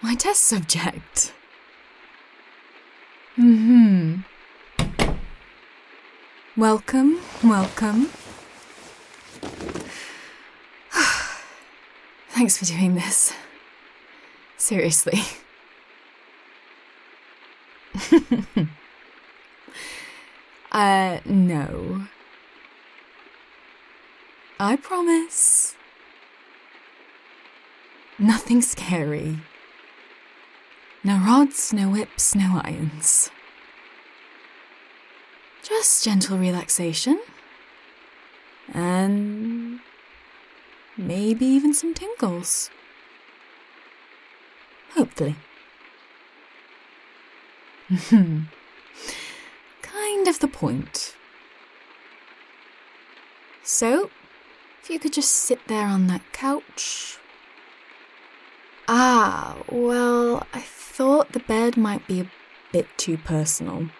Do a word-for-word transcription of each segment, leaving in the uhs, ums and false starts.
my test subject. Hmm. Welcome, welcome. Thanks for doing this. Seriously. uh, no. I promise. Nothing scary. No rods, no whips, no irons. Just gentle relaxation. And maybe even some tingles. Hopefully. Kind of the point. So, if you could just sit there on that couch. Ah, well, I thought the bed might be a bit too personal.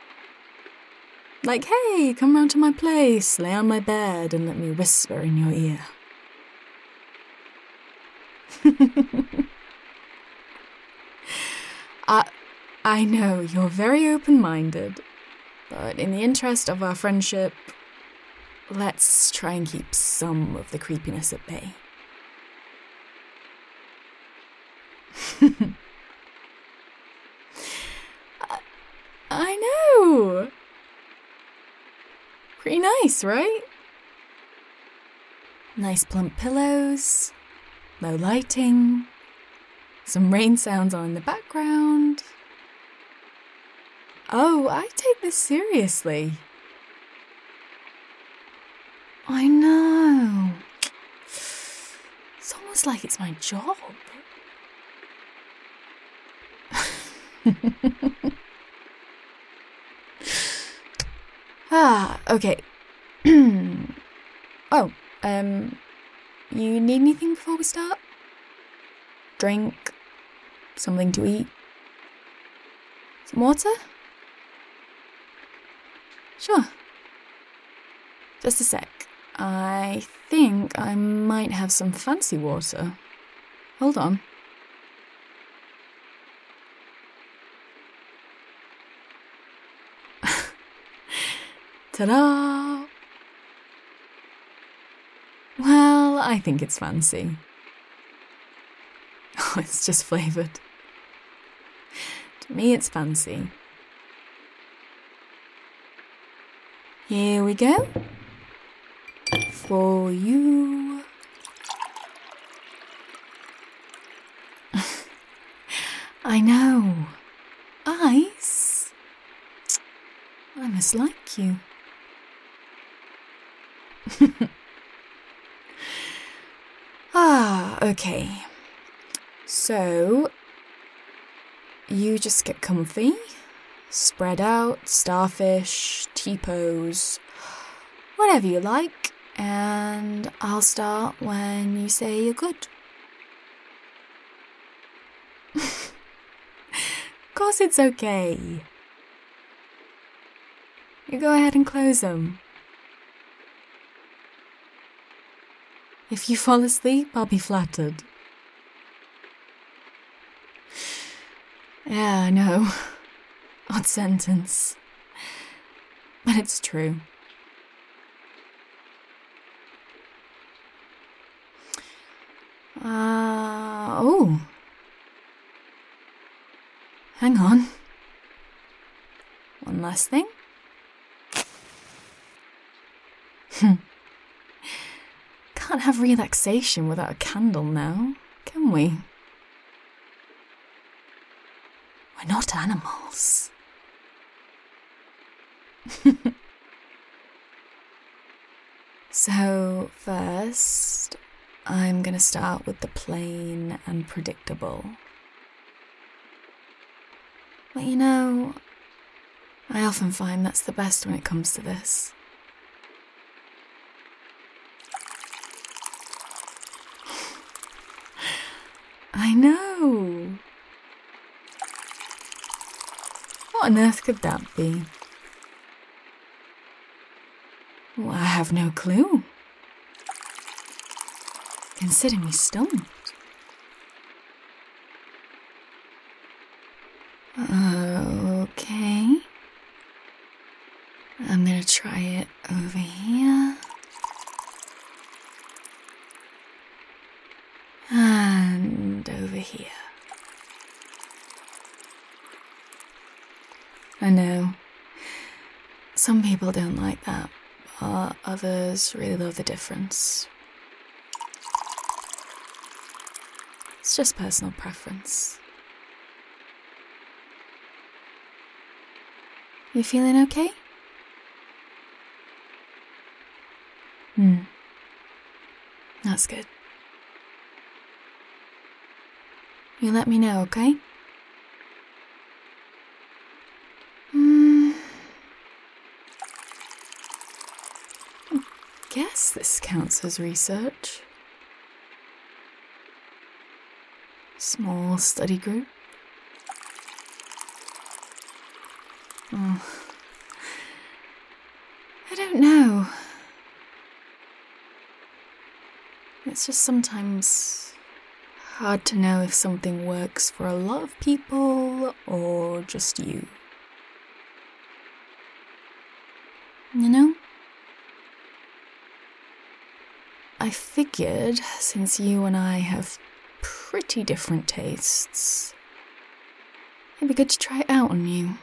Like, hey, come round to my place, lay on my bed and let me whisper in your ear. uh, I know, you're very open-minded, but in the interest of our friendship, let's try and keep some of the creepiness at bay. I, I know! Pretty nice, right? Nice plump pillows, low lighting, some rain sounds on in the background. Oh, I take this seriously. I know. It's almost like it's my job. Ah, okay. oh, um, you need anything before we start? Drink? Something to eat? Some water? Sure. Just a sec. I think I might have some fancy water. Hold on. Ta-da! Well, I think it's fancy. Oh, it's just flavoured. To me, it's fancy. Here we go. For you. I know. Ice. I must like you. ah, okay. So, you just get comfy, spread out, starfish, T-pose, whatever you like, and I'll start when you say you're good. Of course it's okay. You go ahead and close them. If you fall asleep, I'll be flattered. Yeah, I know. Odd sentence. But it's true. Uh, oh. Hang on. One last thing. Can't have relaxation without a candle now, can we? We're not animals. So, first, I'm gonna start with the plain and predictable. But you know, I often find that's the best when it comes to this. I know. What on earth could that be? Well, I have no clue. Consider me stumped. here. I know. Some people don't like that, but others really love the difference. It's just personal preference. You feeling okay? Hmm. That's good. You let me know, okay? Hmm. I guess this counts as research. Small study group. Oh. I don't know. It's just sometimes hard to know if something works for a lot of people or just you. You know? I figured, since you and I have pretty different tastes, it'd be good to try it out on you.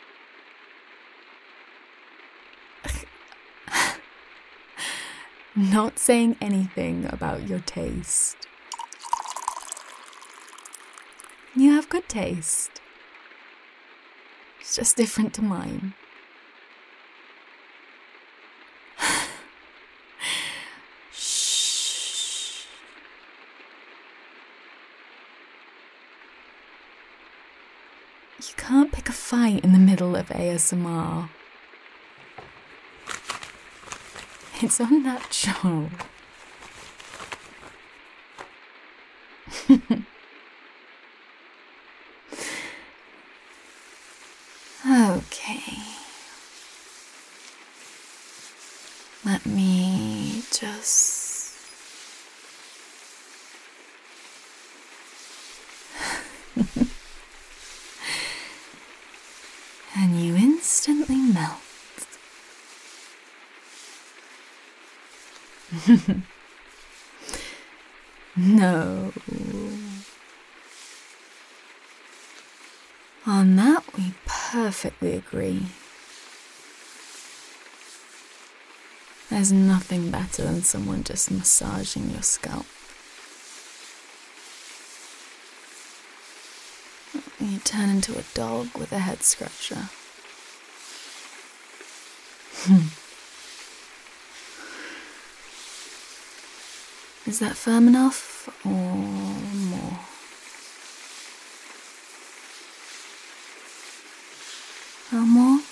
Not saying anything about your taste. You have good taste. It's just different to mine. Shh. You can't pick a fight in the middle of A S M R. It's unnatural. Okay. Let me just... And you instantly melt. No. On that we perfectly agree. There's nothing better than someone just massaging your scalp. You turn into a dog with a head scratcher. Is that firm enough, or more? Or more?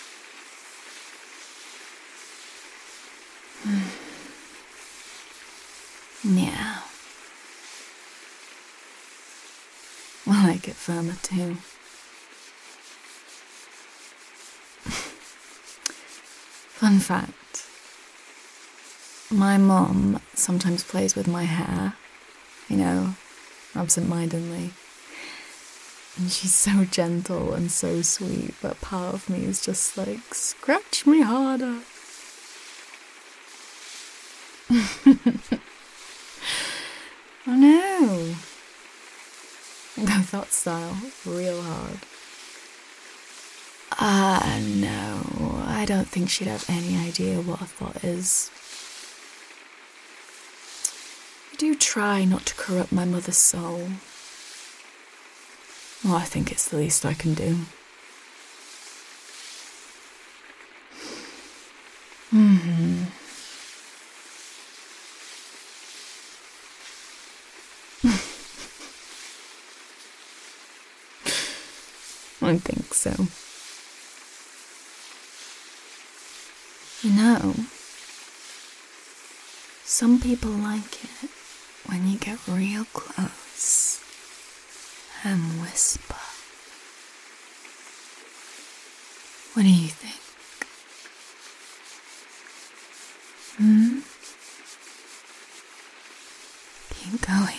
Yeah. I like it firmer too. Fun fact. My mom sometimes plays with my hair, you know, absent-mindedly. And she's so gentle and so sweet, but part of me is just like, scratch me harder. Oh no. Go thought style, real hard. Ah, uh, no, I don't think she'd have any idea what a thought is. I do try not to corrupt my mother's soul. Well, I think it's the least I can do. Mm-hmm. I think so. You know, some people like it when you get real close and whisper. What do you think? Hmm? Keep going.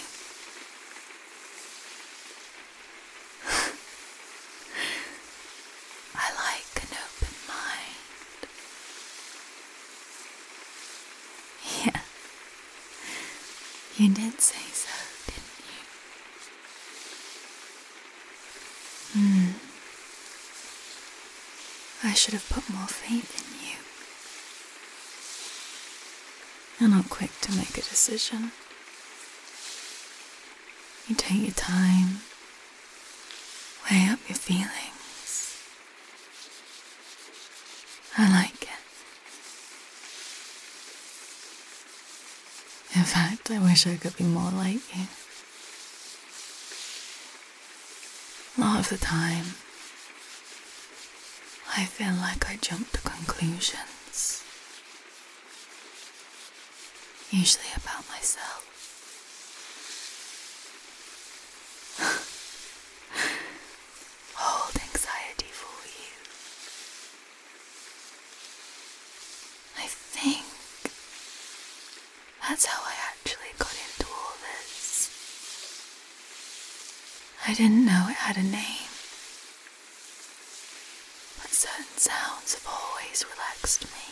I like an open mind. Yeah. You did say so, didn't you? I should have put more faith in you. You're not quick to make a decision. You take your time, weigh up your feelings. I like it. In fact, I wish I could be more like you. A lot of the time, I feel like I jump to conclusions, usually about myself. Hold anxiety for you. I think that's how I actually got into all this. I didn't know it had a name, but certain sounds have always relaxed me.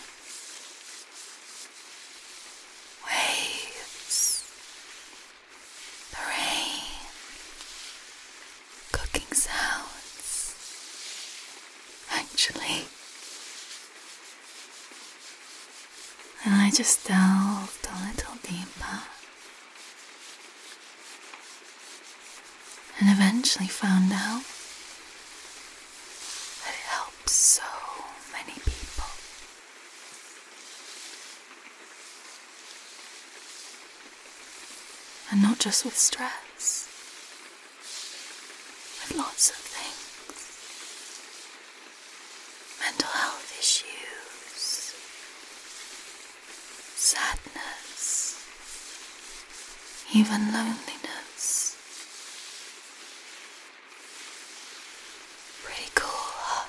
Waves, the rain, cooking sounds. Actually, and I just delved a little deeper and eventually found out that it helps so many people. And not just with stress, with lots of things. Mental health issues, sadness, even loneliness. Pretty cool, huh?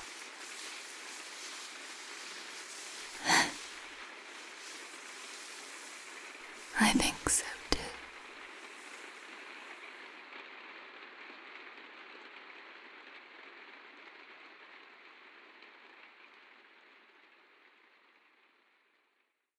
I think